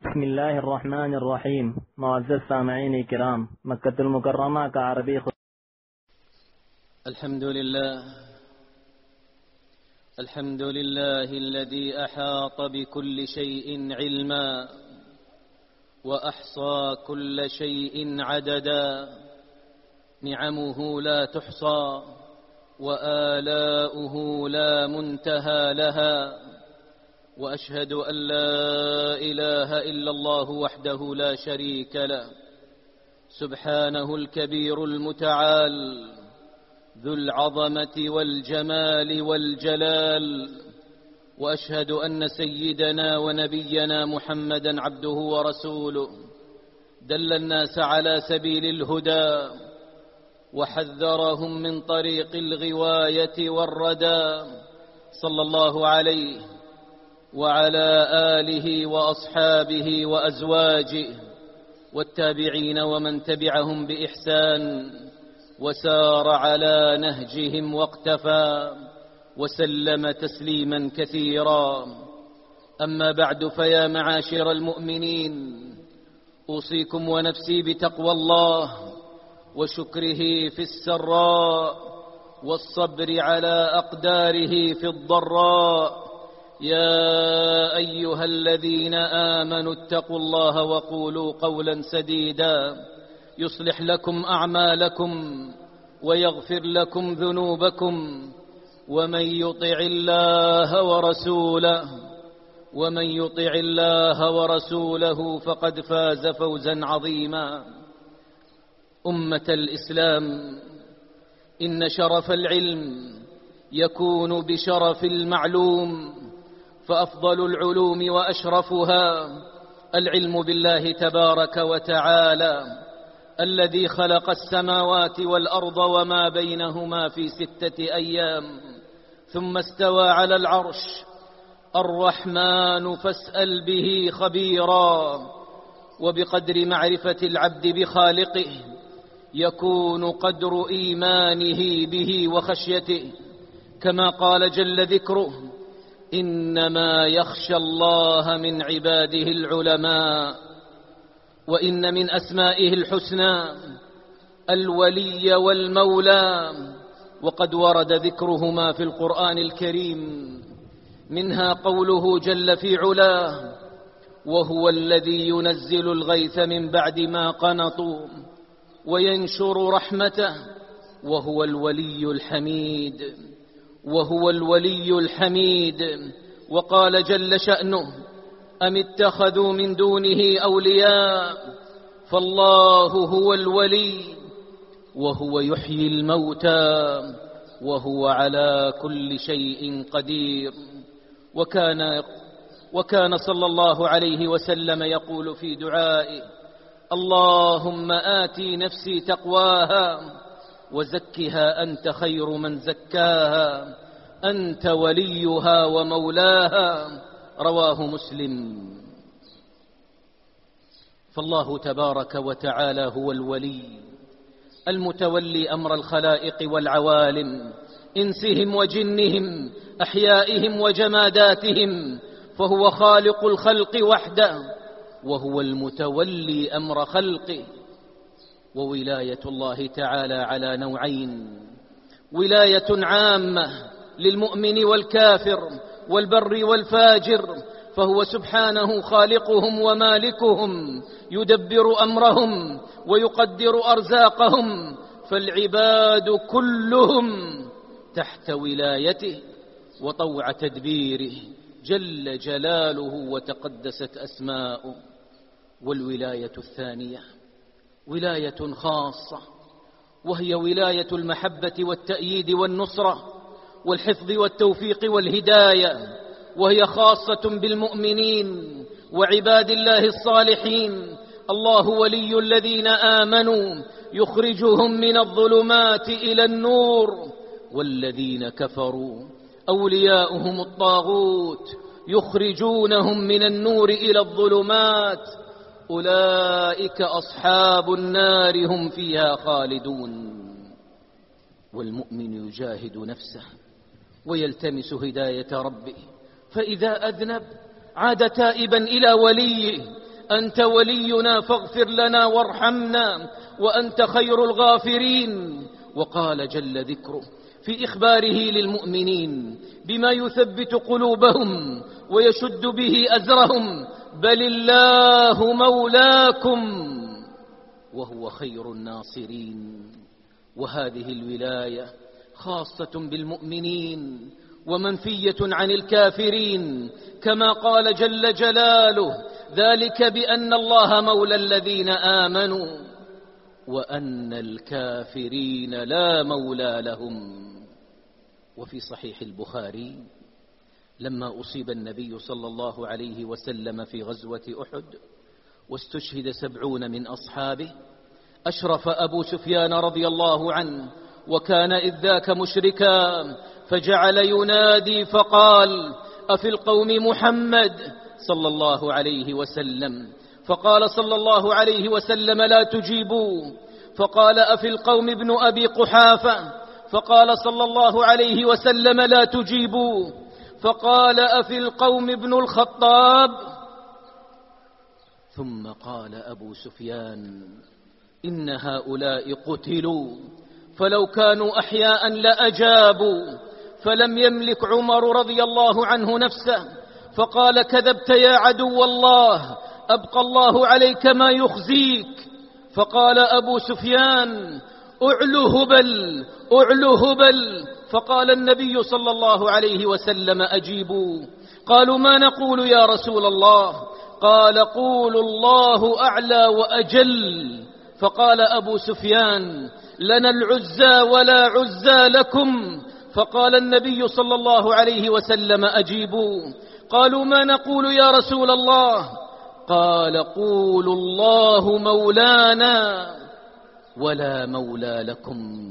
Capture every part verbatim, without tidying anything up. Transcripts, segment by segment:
بسم الله الرحمن الرحيم. معزز سامعين الكرام، مكة المكرمة كعربي. الحمد لله الحمد لله الذي أحاط بكل شيء علما وأحصى كل شيء عددا، نعمه لا تحصى وآلاؤه لا منتهى لها، وأشهد أن لا إله إلا الله وحده لا شريك له، سبحانه الكبير المتعال ذو العظمة والجمال والجلال. وأشهد أن سيدنا ونبينا محمدا عبده ورسوله، دل الناس على سبيل الهدى وحذرهم من طريق الغواية والردى، صلى الله عليه وعلى آله وأصحابه وأزواجه والتابعين ومن تبعهم بإحسان وسار على نهجهم واقتفى وسلم تسليما كثيرا. أما بعد، فيا معاشر المؤمنين، أوصيكم ونفسي بتقوى الله وشكره في السراء والصبر على أقداره في الضراء. يا أيها الذين آمنوا اتقوا الله وقولوا قولا سديدا يصلح لكم أعمالكم ويغفر لكم ذنوبكم، ومن يطع الله ورسوله ومن يطع الله ورسوله فقد فاز فوزا عظيما. أمة الإسلام، إن شرف العلم يكون بشرف المعلوم، فأفضل العلوم وأشرفها العلم بالله تبارك وتعالى، الذي خلق السماوات والأرض وما بينهما في ستة أيام ثم استوى على العرش. الرحمن فاسأل به خبيرا. وبقدر معرفة العبد بخالقه يكون قدر إيمانه به وخشيته، كما قال جل ذكره: إنما يخشى الله من عباده العلماء. وإن من أسمائه الحسنى الولي والمولى، وقد ورد ذكرهما في القرآن الكريم، منها قوله جل في علاه: وهو الذي ينزل الغيث من بعد ما قنطوا وينشر رحمته وهو الولي الحميد وهو الولي الحميد. وقال جل شأنه: أم اتخذوا من دونه أولياء فالله هو الولي وهو يحيي الموتى وهو على كل شيء قدير. وكان وكان صلى الله عليه وسلم يقول في دعائه: اللهم آتي نفسي تقواها وزكها أنت خير من زكاها، أنت وليها ومولاها. رواه مسلم. فالله تبارك وتعالى هو الولي المتولي أمر الخلائق والعوالم، إنسهم وجنهم، أحيائهم وجماداتهم، فهو خالق الخلق وحده، وهو المتولي أمر خلقه. وولاية الله تعالى على نوعين: ولاية عامة للمؤمن والكافر والبر والفاجر، فهو سبحانه خالقهم ومالكهم، يدبر أمرهم ويقدر أرزاقهم، فالعباد كلهم تحت ولايته وطوع تدبيره جل جلاله وتقدست أسماؤه. والولاية الثانية ولاية خاصة، وهي ولاية المحبة والتأييد والنصرة والحفظ والتوفيق والهداية، وهي خاصة بالمؤمنين وعباد الله الصالحين. الله ولي الذين آمنوا يخرجهم من الظلمات إلى النور، والذين كفروا أولياؤهم الطاغوت يخرجونهم من النور إلى الظلمات، أولئك أصحاب النار هم فيها خالدون. والمؤمن يجاهد نفسه ويلتمس هداية ربه، فإذا أذنب عاد تائبا إلى وليه أنت ولينا فاغفر لنا وارحمنا وأنت خير الغافرين. وقال جل ذكره في إخباره للمؤمنين بما يثبت قلوبهم ويشد به أزرهم: بل الله مولاكم وهو خير الناصرين. وهذه الولاية خاصة بالمؤمنين ومنفية عن الكافرين، كما قال جل جلاله: ذلك بأن الله مولى الذين آمنوا وأن الكافرين لا مولى لهم. وفي صحيح البخاري لما أصيب النبي صلى الله عليه وسلم في غزوة أحد واستشهد سبعون من أصحابه، أشرف أبو سفيان رضي الله عنه وكان إذ ذاك مشركا، فجعل ينادي فقال: أفي القوم محمد صلى الله عليه وسلم؟ فقال صلى الله عليه وسلم: لا تجيبوا. فقال: أفي القوم ابن أبي قحافة؟ فقال صلى الله عليه وسلم: لا تجيبوا. فقال: أفي القوم ابن الخطاب؟ ثم قال أبو سفيان: إن هؤلاء قتلوا، فلو كانوا أحياء لأجابوا. فلم يملك عمر رضي الله عنه نفسه، فقال: كذبت يا عدو الله، أبقى الله عليك ما يخزيك. فقال أبو سفيان: أعلو هبل أعلو هبل. فقال النبي صلى الله عليه وسلم: أجيبوا. قالوا: ما نقول يا رسول الله؟ قال: قولوا الله أعلى وأجل. فقال أبو سفيان: لنا العزى ولا عزى لكم. فقال النبي صلى الله عليه وسلم: أجيبوا. قالوا: ما نقول يا رسول الله؟ قال: قولوا الله مولانا ولا مولى لكم.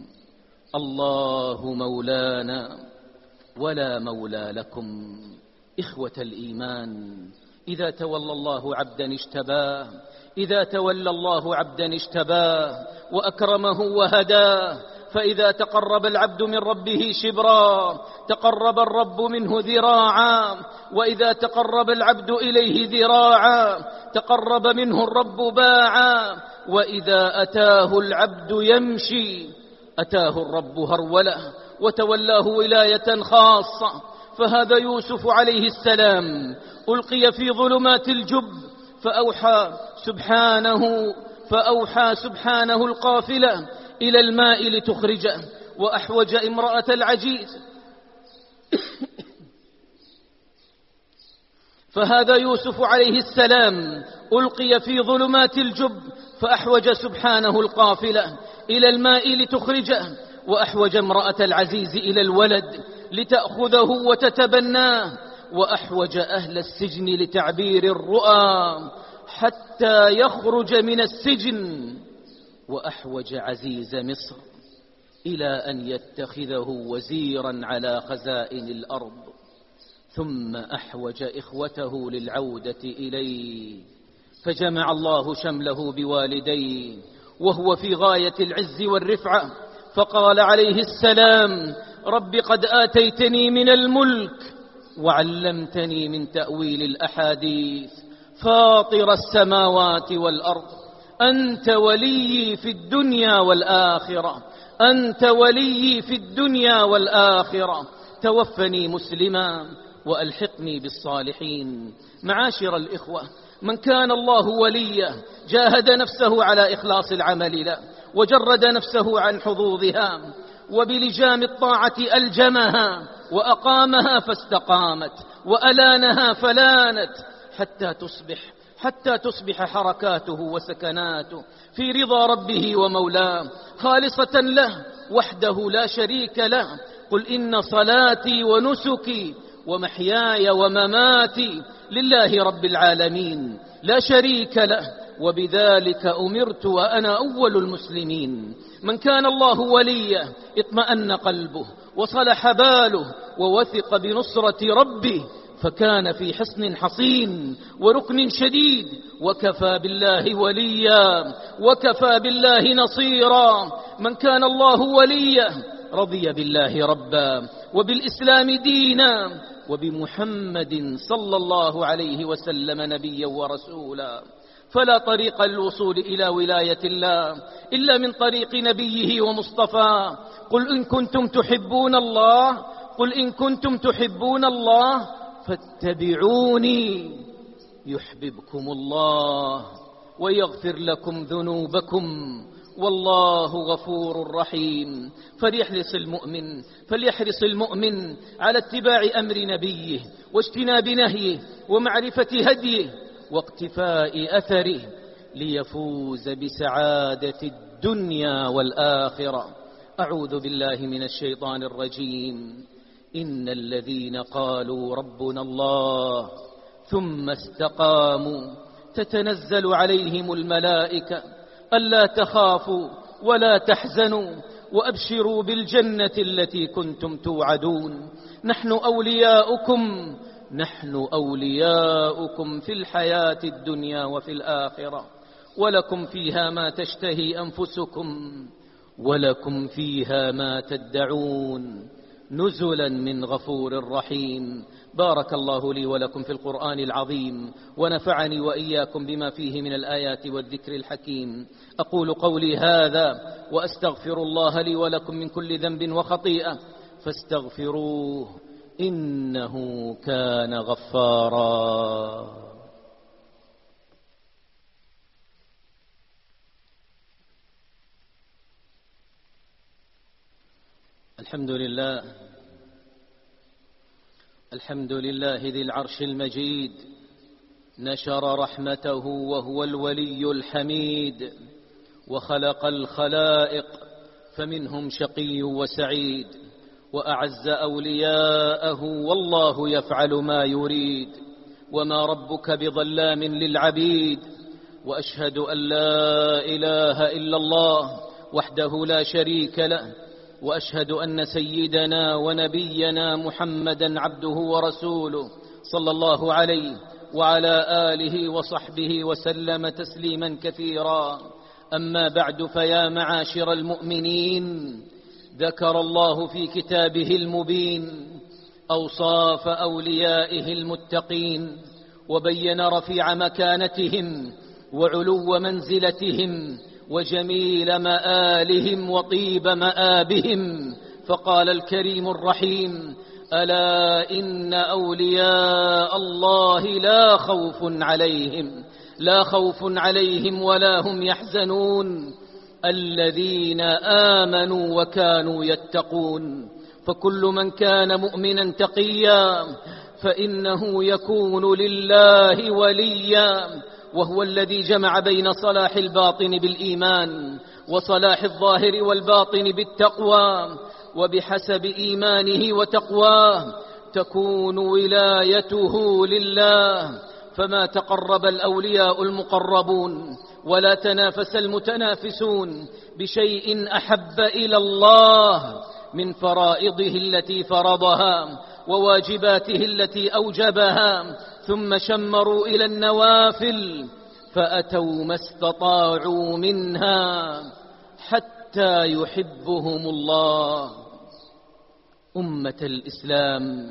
الله مولانا ولا مولى لكم. إخوة الإيمان، إذا تولى الله عبدا اشتباه، إذا تولى الله عبدا اشتباه وأكرمه وهداه. فإذا تقرب العبد من ربه شبرا تقرب الرب منه ذراعا، وإذا تقرب العبد إليه ذراعا تقرب منه الرب باعا، وإذا أتاه العبد يمشي أتاه الرب هرولة وتولاه ولاية خاصة. فهذا يوسف عليه السلام ألقي في ظلمات الجب فأوحى سبحانه فأوحى سبحانه القافلة إلى الماء لتخرجه، وأحوج امرأة العجيز. فهذا يوسف عليه السلام ألقي في ظلمات الجب فأحوج سبحانه القافلة إلى الماء لتخرجه، وأحوج امرأة العزيز إلى الولد لتأخذه وتتبناه، وأحوج أهل السجن لتعبير الرؤى حتى يخرج من السجن، وأحوج عزيز مصر إلى أن يتخذه وزيرا على خزائن الأرض، ثم أحوج إخوته للعودة إليه، فجمع الله شمله بوالديه وهو في غاية العز والرفعة، فقال عليه السلام: رب قد آتيتني من الملك وعلمتني من تأويل الأحاديث، فاطر السماوات والأرض، أنت ولي في الدنيا والآخرة، أنت ولي في الدنيا والآخرة، توفني مسلما وألحقني بالصالحين. معاشر الإخوة، من كان الله وليه جاهد نفسه على إخلاص العمل له، وجرد نفسه عن حظوظها، وبلجام الطاعة ألجمها وأقامها فاستقامت، وألانها فلانت، حتى تصبح حتى تصبح حركاته وسكناته في رضا ربه ومولاه خالصة له وحده لا شريك له. قل إن صلاتي ونسكي ومحياي ومماتي لله رب العالمين لا شريك له، وبذلك أمرت وأنا أول المسلمين. من كان الله وليه اطمأن قلبه وصلح باله ووثق بنصرة ربه، فكان في حصن حصين وركن شديد، وكفى بالله وليا وكفى بالله نصيرا. من كان الله وليه رضي بالله ربا وبالإسلام دينا، وبمحمد صلى الله عليه وسلم نبيا ورسولا. فلا طريق للوصول إلى ولاية الله إلا من طريق نبيه ومصطفاه. قل إن كنتم تحبون الله قل إن كنتم تحبون الله فاتبعوني يحببكم الله ويغفر لكم ذنوبكم والله غفور رحيم. فليحرص المؤمن فليحرص المؤمن على اتباع أمر نبيه واجتناب نهيه ومعرفة هديه واقتفاء أثره ليفوز بسعادة الدنيا والآخرة. أعوذ بالله من الشيطان الرجيم. إن الذين قالوا ربنا الله ثم استقاموا تتنزل عليهم الملائكة ألا تخافوا ولا تحزنوا وأبشروا بالجنة التي كنتم توعدون. نحن أولياؤكم نحن أولياؤكم في الحياة الدنيا وفي الآخرة ولكم فيها ما تشتهي أنفسكم ولكم فيها ما تدعون نزلا من غفور رحيم. بارك الله لي ولكم في القرآن العظيم ونفعني وإياكم بما فيه من الآيات والذكر الحكيم. أقول قولي هذا وأستغفر الله لي ولكم من كل ذنب وخطيئة فاستغفروه إنه كان غفارا. الحمد لله الحمد لله ذي العرش المجيد نشر رحمته وهو الولي الحميد وخلق الخلائق فمنهم شقي وسعيد وأعز أولياءه والله يفعل ما يريد وما ربك بظلام للعبيد. وأشهد أن لا إله إلا الله وحده لا شريك له وأشهد أن سيدنا ونبينا محمدا عبده ورسوله صلى الله عليه وعلى آله وصحبه وسلم تسليما كثيرا. أما بعد فيا معاشر المؤمنين ذكر الله في كتابه المبين أوصاف أوليائه المتقين وبين رفيع مكانتهم وعلو منزلتهم وجميل مآلهم وطيب مآبهم. فقال الكريم الرحيم ألا إن أولياء الله لا خوف عليهم لا خوف عليهم ولا هم يحزنون الذين آمنوا وكانوا يتقون. فكل من كان مؤمنا تقيا فإنه يكون لله وليا وهو الذي جمع بين صلاح الباطن بالإيمان وصلاح الظاهر والباطن بالتقوى وبحسب إيمانه وتقواه تكون ولايته لله. فما تقرب الأولياء المقربون ولا تنافس المتنافسون بشيء أحب إلى الله من فرائضه التي فرضها وواجباته التي أوجبها ثم شمروا إلى النوافل فأتوا ما استطاعوا منها حتى يحبهم الله. أمة الإسلام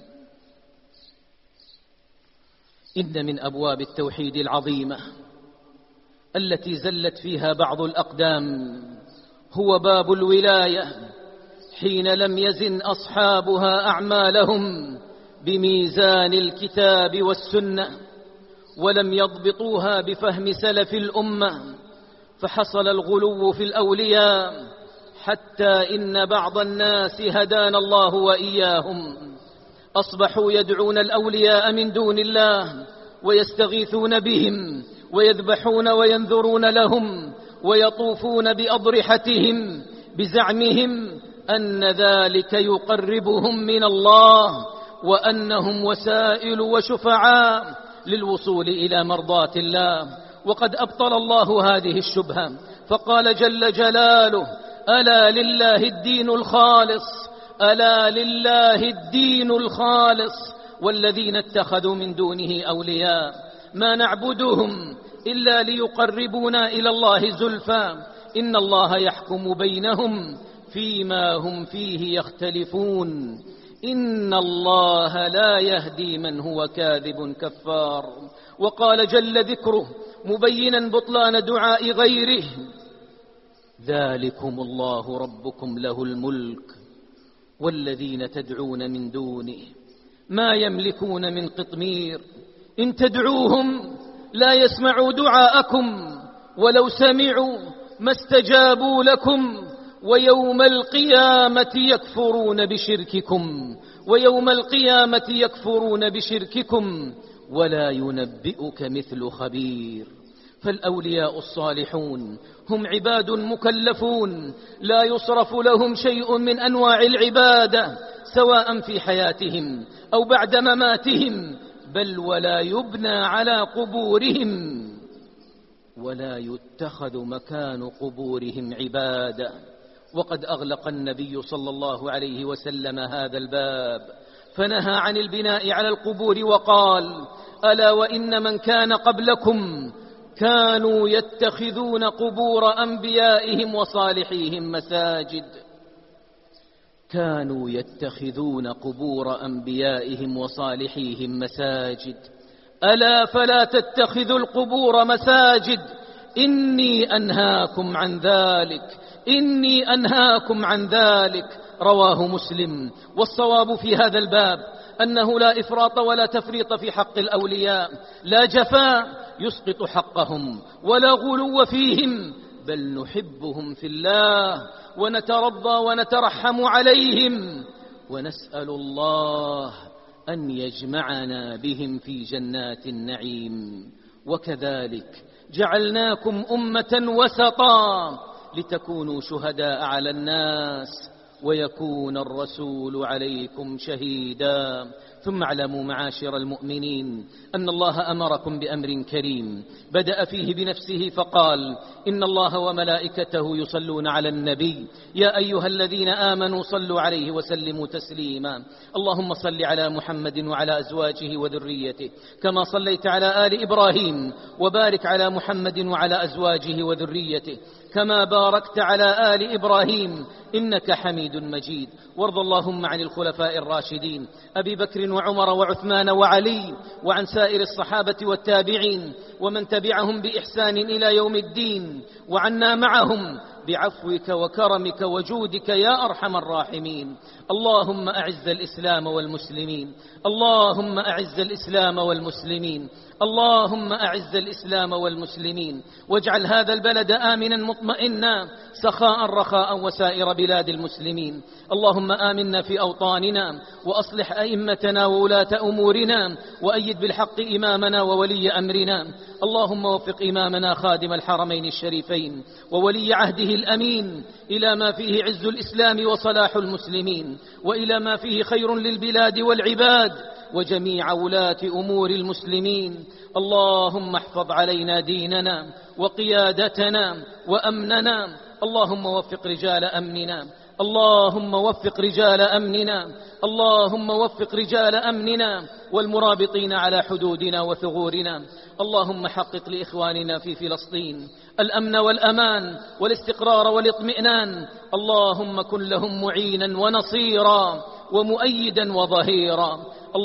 إن من أبواب التوحيد العظيمة التي زلت فيها بعض الأقدام هو باب الولاية حين لم يزن أصحابها أعمالهم بميزان الكتاب والسنة ولم يضبطوها بفهم سلف الأمة فحصل الغلو في الأولياء حتى إن بعض الناس هدانا الله وإياهم أصبحوا يدعون الأولياء من دون الله ويستغيثون بهم ويذبحون وينذرون لهم ويطوفون بأضرحتهم بزعمهم أن ذلك يقربهم من الله وأنهم وسائل وشفعاء للوصول إلى مرضاة الله. وقد أبطل الله هذه الشبهة فقال جل جلاله ألا لله الدين الخالص ألا لله الدين الخالص والذين اتخذوا من دونه أولياء ما نعبدهم إلا ليقربونا إلى الله زلفى إن الله يحكم بينهم فيما هم فيه يختلفون إن الله لا يهدي من هو كاذب كفار. وقال جل ذكره مبينا بطلان دعاء غيره: ذلكم الله ربكم له الملك والذين تدعون من دونه ما يملكون من قطمير إن تدعوهم لا يسمعوا دعاءكم ولو سمعوا ما استجابوا لكم ويوم القيامة يكفرون بشرككم ويوم القيامة يكفرون بشرككم ولا ينبئك مثل خبير. فالأولياء الصالحون هم عباد مكلفون لا يصرف لهم شيء من أنواع العبادة سواء في حياتهم أو بعد مماتهم، بل ولا يبنى على قبورهم ولا يتخذ مكان قبورهم عبادة. وقد أغلق النبي صلى الله عليه وسلم هذا الباب فنهى عن البناء على القبور وقال: ألا وإن من كان قبلكم كانوا يتخذون قبور أنبيائهم وصالحيهم مساجد كانوا يتخذون قبور أنبيائهم وصالحيهم مساجد ألا فلا تتخذوا القبور مساجد إني أنهاكم عن ذلك إني أنهاكم عن ذلك. رواه مسلم. والصواب في هذا الباب أنه لا إفراط ولا تفريط في حق الأولياء، لا جفاء يسقط حقهم ولا غلو فيهم، بل نحبهم في الله ونترضى ونترحم عليهم ونسأل الله أن يجمعنا بهم في جنات النعيم. وكذلك جعلناكم أمة وسطا لتكونوا شهداء على الناس ويكون الرسول عليكم شهيدا. ثم اعلموا معاشر المؤمنين أن الله أمركم بأمر كريم بدأ فيه بنفسه فقال: إن الله وملائكته يصلون على النبي يا أيها الذين آمنوا صلوا عليه وسلموا تسليما. اللهم صل على محمد وعلى أزواجه وذريته كما صليت على آل إبراهيم، وبارك على محمد وعلى أزواجه وذريته كما باركت على آل إبراهيم إنك حميد مجيد. وارض اللهم عن الخلفاء الراشدين أبي بكر وعمر وعثمان وعلي، وعن سائر الصحابة والتابعين ومن تبعهم بإحسان إلى يوم الدين، وعنا معهم بعفوك وكرمك وجودك يا أرحم الراحمين. اللهم أعز الإسلام والمسلمين اللهم أعز الإسلام والمسلمين اللهم أعز الإسلام والمسلمين، واجعل هذا البلد آمنا مطمئنا سخاء رخاء وسائر بلاد المسلمين. اللهم آمنا في أوطاننا وأصلح أئمتنا وولاة أمورنا، وأيد بالحق إمامنا وولي أمرنا. اللهم وفق إمامنا خادم الحرمين الشريفين وولي عهده الأمين إلى ما فيه عز الإسلام وصلاح المسلمين، وإلى ما فيه خير للبلاد والعباد وجميع ولاة أمور المسلمين. اللهم احفظ علينا ديننا وقيادتنا وأمننا. اللهم وفق رجال أمننا اللهم وفق رجال أمننا اللهم وفق رجال أمننا والمرابطين على حدودنا وثغورنا. اللهم حقق لإخواننا في فلسطين الأمن والأمان والاستقرار والاطمئنان. اللهم كن لهم معينا ونصيرا ومؤيدا وظهيرا.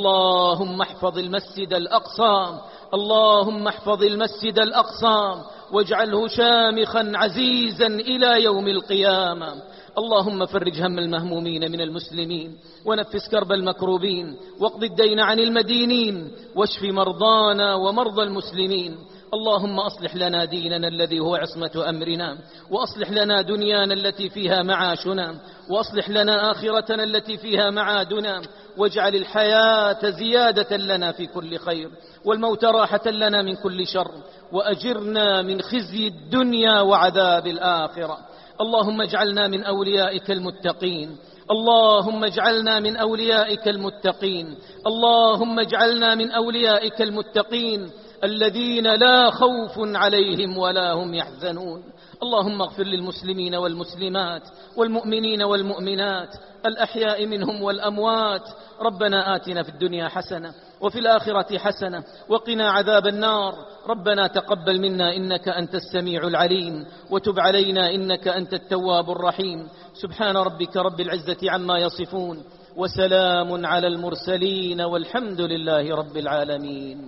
اللهم احفظ المسجد الأقصى اللهم احفظ المسجد الأقصى واجعله شامخا عزيزا إلى يوم القيامة. اللهم فرج هم المهمومين من المسلمين ونفس كرب المكروبين واقض الدين عن المدينين واشف مرضانا ومرضى المسلمين. اللهم أصلح لنا ديننا الذي هو عصمة أمرنا، وأصلح لنا دنيانا التي فيها معاشنا، وأصلح لنا آخرتنا التي فيها معادنا، واجعل الحياة زيادة لنا في كل خير والموت راحة لنا من كل شر، وأجرنا من خزي الدنيا وعذاب الآخرة. اللهم اجعلنا من أوليائك المتقين اللهم اجعلنا من أوليائك المتقين اللهم اجعلنا من أوليائك المتقين الذين لا خوف عليهم ولا هم يحزنون. اللهم اغفر للمسلمين والمسلمات والمؤمنين والمؤمنات الأحياء منهم والأموات. ربنا آتنا في الدنيا حسنة وفي الآخرة حسنة وقنا عذاب النار. ربنا تقبل منا إنك أنت السميع العليم، وتب علينا إنك أنت التواب الرحيم. سبحان ربك رب العزة عما يصفون، وسلام على المرسلين والحمد لله رب العالمين.